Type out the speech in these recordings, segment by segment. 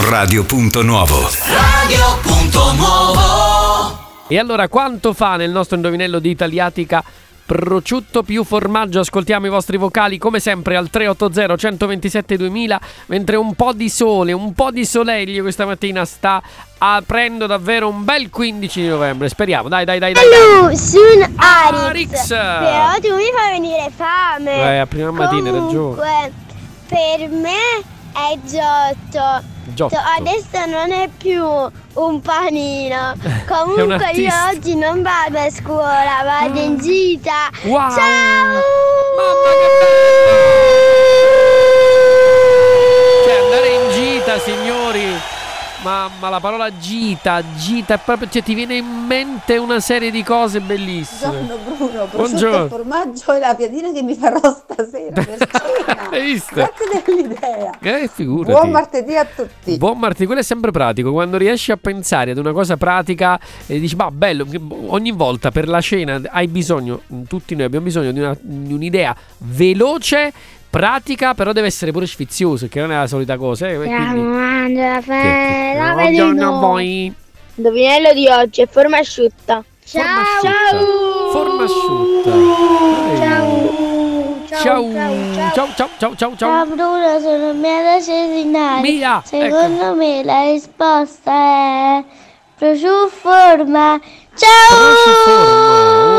Radio.nuovo. E allora quanto fa nel nostro indovinello di Italiatica prosciutto più formaggio? Ascoltiamo i vostri vocali come sempre al 380 127 2000, mentre un po' di sole, un po' di soleglio questa mattina sta aprendo davvero un bel 15 di novembre. Speriamo, dai. Hello, sono Arix. Però tu mi fai venire fame. A prima mattina hai ragione. Comunque, per me è Giotto. Adesso non è più un panino. Comunque io oggi non vado a scuola, vado in gita. Wow. Ciao! Mamma che bello! Cioè andare in gita, signori. Mamma, la parola gita è proprio, cioè ti viene in mente una serie di cose bellissime. Buongiorno Bruno, Buongiorno. prosciutto, formaggio e la piadina che mi farò stasera per cena. Hai visto? Grazie dell'idea. Figurati. Buon martedì a tutti. Buon martedì, quello è sempre pratico. Quando riesci a pensare ad una cosa pratica e dici, ma bello, ogni volta per la cena hai bisogno, tutti noi abbiamo bisogno di un'idea veloce, pratica, però deve essere pure sfiziosa, che non è la solita cosa. Buongiorno a voi. Indovinello di oggi è forma asciutta. Forma asciutta. Ciao. Ciao Bruno, sono Mia da Cesinari. Mia, Secondo me la risposta è prosciutto forma. Ciao!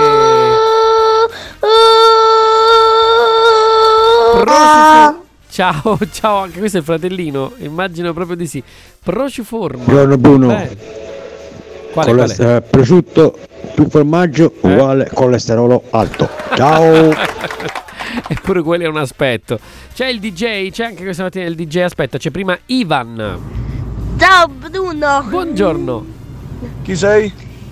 Ciao, anche questo è il fratellino. Immagino proprio di sì. Prociforma. Buongiorno Bruno. Qual è? Prosciutto più formaggio uguale colesterolo alto. Ciao. Eppure quello è un aspetto. C'è il DJ, c'è anche questa mattina il DJ. Aspetta, c'è prima Ivan. Ciao Bruno. Buongiorno. Chi sei?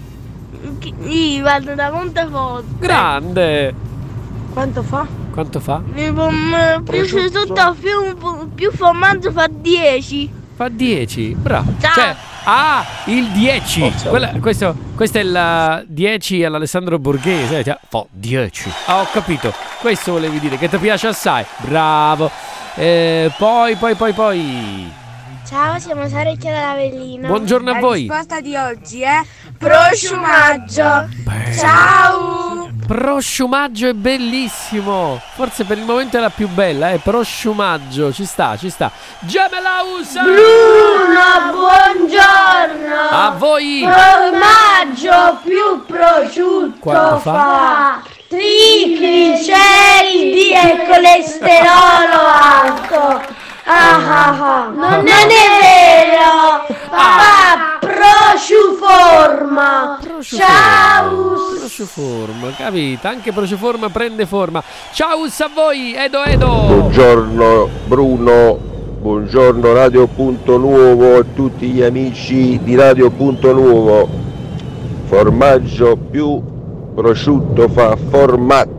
Ivan da Monteforte. Grande. Quanto fa? Quanto fa? Prosciutto più formaggio fa 10. Fa 10. Bravo. Ciao. Cioè, il 10. Questo è il 10 all'Alessandro Borghese. Cioè, fa 10. Ho capito. Questo volevi dire, che ti piace assai. Bravo. Poi. Ciao, siamo Sara e Chiara d'Avellino. Buongiorno a voi. La risposta di oggi è prosciumaggio. Ciao. Prosciumaggio è bellissimo. Forse per il momento è la più bella, prosciumaggio. Ci sta. Gemelausa. Bruno, buongiorno. A voi. Formaggio più prosciutto Quanto fa? Trigliceridi e colesterolo alto. Non è vero. Fa prosciuforma. Ciao. Prosciuforma, capito? Anche prosciuforma prende forma. Ciao a voi, Edo. Buongiorno Bruno, buongiorno Radio.nuovo a tutti gli amici di Radio.nuovo. Formaggio più prosciutto fa formato.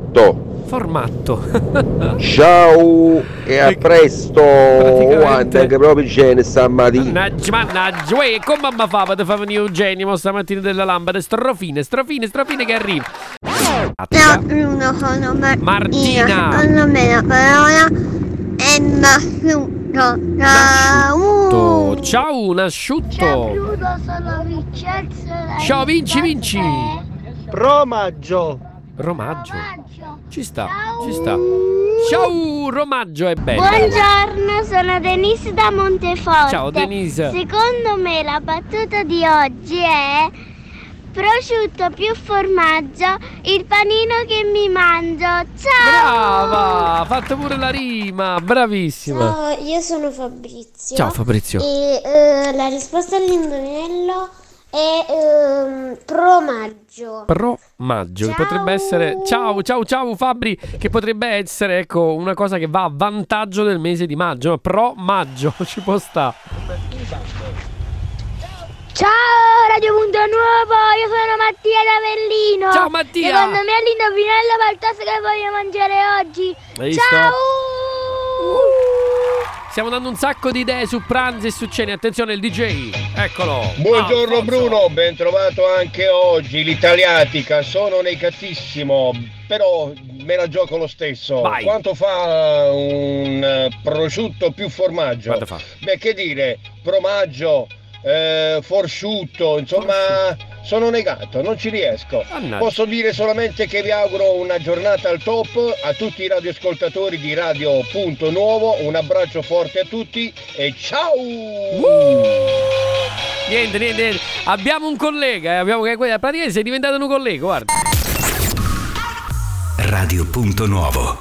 Ciao e a presto. Guarda che proprio c'è stamattina. Mannaggia, come mamma fa per fare venire Eugenio stamattina della lampada? Strofine che arriva. Bruno, sono Martina. Secondo me la parola è nasciuto. Ciao. Ciao, un asciutto. Ciao Bruno, sono Vincenzo. Ciao, vinci. Romaggio. Romaggio. Ci sta. Ciao, Romaggio è bello. Buongiorno, sono Denise da Monteforte. Ciao, Denise. Secondo me la battuta di oggi è prosciutto più formaggio, il panino che mi mangio. Ciao. Brava, ha fatto pure la rima. Bravissima. Ciao, io sono Fabrizio. Ciao Fabrizio. E la risposta all'indovinello è promaggio. Promaggio, che potrebbe essere. Ciao Fabri, che potrebbe essere, ecco, una cosa che va a vantaggio del mese di maggio. No? Pro-maggio, ci può sta. Ciao Radio.nuovo, io sono Mattia d'Avellino. Ciao Mattia. Secondo me l'indovinello qualcosa che voglio mangiare oggi. Hai visto? Ciao. Stiamo dando un sacco di idee su pranzi e su cene. Attenzione, il DJ, eccolo. Buongiorno Bruno, ben trovato anche oggi. L'Italiatica, sono negatissimo, però me la gioco lo stesso. Vai. Quanto fa un prosciutto più formaggio? Quanto fa? Beh, che dire, formaggio, forsciutto, insomma, sono negato, non ci riesco. Mannaggia. Posso dire solamente che vi auguro una giornata al top a tutti i radioascoltatori di Radio Punto Nuovo, un abbraccio forte a tutti e ciao! Niente. Abbiamo un collega, praticamente sei diventato un collega, guarda. Radio Punto Nuovo.